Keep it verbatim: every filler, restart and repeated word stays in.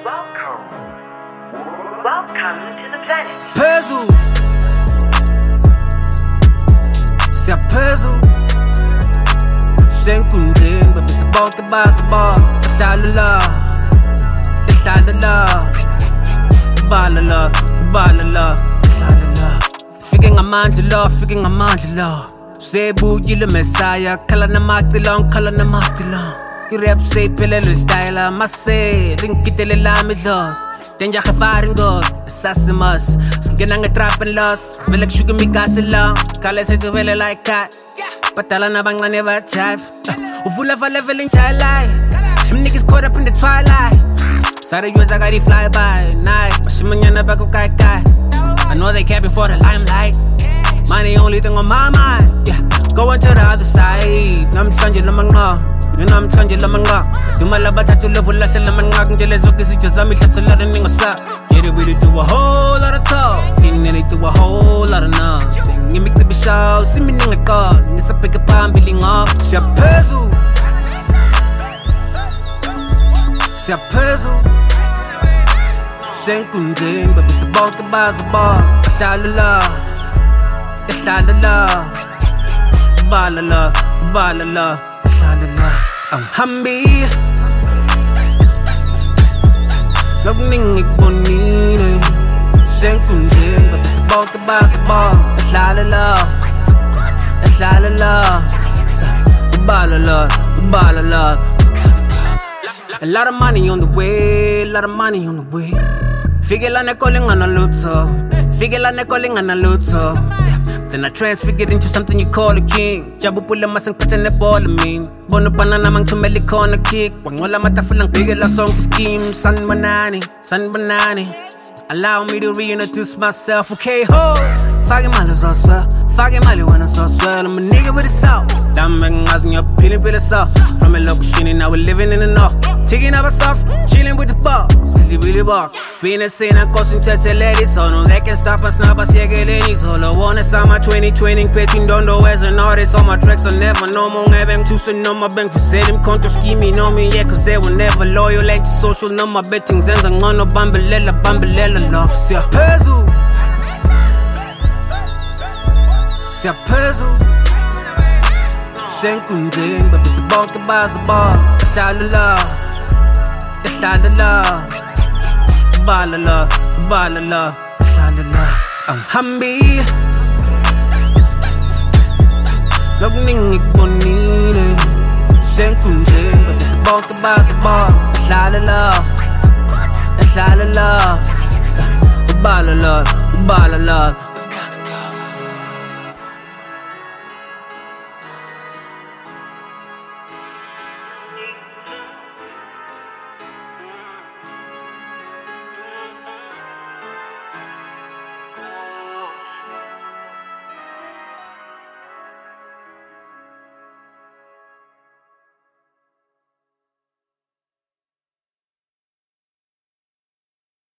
Welcome. Welcome to the planet. Puzzle. Siyaphezulu senkundleni babisa bonke baziba bahlala la bahlala la bala la bala la bahlala la fike ngamandla la fike ngamandla la sebuyile Messiah khala namacila khala namacila irap sephelele style mase linkitele la midlos Tenja gevaringos, sassimas Singena nge-trap and loss Vele kushuka mikasila Kale sethu vele like cat Patala na bangane ba jive Uvula va level in child life Them niggas caught up in the twilight Sare yours I got it fly by night Bashimanyana bako kai kai I know they capping for the limelight Money only thing on my mind Yeah, going to the other side Nam sanje lamang nga You know I'm trying to lamang nga Dumala ba tattoo love wala sa laman nga Kung jale zoki si jazami siya sa laran ng asa Yeah, they really do a whole lot of talk And then they do a whole lot of nuts Then imik na bisyaw, simi nang ikot Nisapay ka pa ang biling up Siyaphezulu Siyaphezulu senkundleni babisa bonke baziba bahlala la bahlala la bala la bala la bahlala la angihambile nokuningi kubonile senkundleni babisa bonke baziba bahlala la bahlala la bala la bala la A lot of money on the way, a lot of money on the way. Figure la ne calling on a luto, figure la ne calling on a luto. Then I transfigured into something you call a king. Jabu pula masang kata ne ball mean. Bono pana namang chumeli corner kick. Wang wala matafulang bigger la song scheme. San banani, san banani. Allow me to reintroduce myself, okay ho. Fagin malos oswa, fagin mali wana oswa. I'm a nigga with a sauce. Damn ngas in your peeling with a soft. From a local shini, now we're living in the north. Taking up a soft, chilling with the bar. Silly Billy Bar. Being a scene, I'm causing church ladies. So no, they can stop us now, but see again. Solo one is on my twenty twenty. Petting don't know as an artist. All my tracks are never no more. Having two so no my bank for selling. Contour scheming on me, yeah, cause they were never loyal. Ain't social, no my betting. Zenz and on no bambelela, bambelela love. Siyaphezulu Siyaphezulu senkundleni babisa bonke baziba bahlala la bahlala la bala la bala la bahlala la angihambile nokuningi kubonile senkundleni babisa bonke baziba bahlala la bahlala la bala la bala la